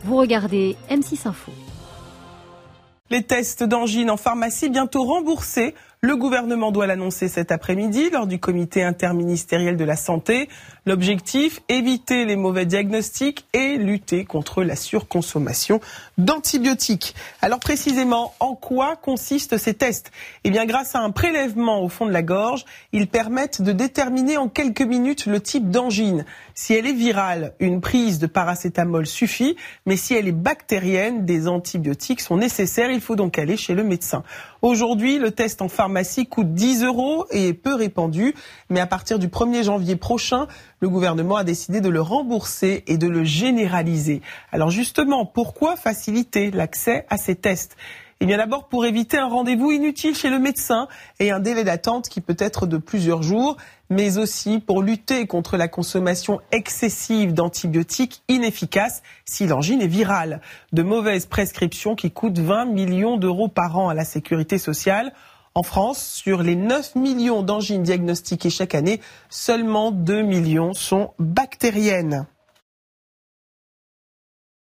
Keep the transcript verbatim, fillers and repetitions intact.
Vous regardez M six Info. Les tests d'angine en pharmacie bientôt remboursés. Le gouvernement doit l'annoncer cet après-midi lors du comité interministériel de la santé. L'objectif, éviter les mauvais diagnostics et lutter contre la surconsommation d'antibiotiques. Alors précisément, en quoi consistent ces tests ? Eh bien, grâce à un prélèvement au fond de la gorge, ils permettent de déterminer en quelques minutes le type d'angine. Si elle est virale, une prise de paracétamol suffit, mais si elle est bactérienne, des antibiotiques sont nécessaires. Il faut donc aller chez le médecin. Aujourd'hui, le test en pharmacie coûte dix euros et est peu répandu. Mais à partir du premier janvier prochain, le gouvernement a décidé de le rembourser et de le généraliser. Alors justement, pourquoi faciliter l'accès à ces tests ? Eh bien d'abord pour éviter un rendez-vous inutile chez le médecin et un délai d'attente qui peut être de plusieurs jours, mais aussi pour lutter contre la consommation excessive d'antibiotiques inefficaces si l'angine est virale. De mauvaises prescriptions qui coûtent vingt millions d'euros par an à la sécurité sociale. En France, sur les neuf millions d'angines diagnostiquées chaque année, seulement deux millions sont bactériennes.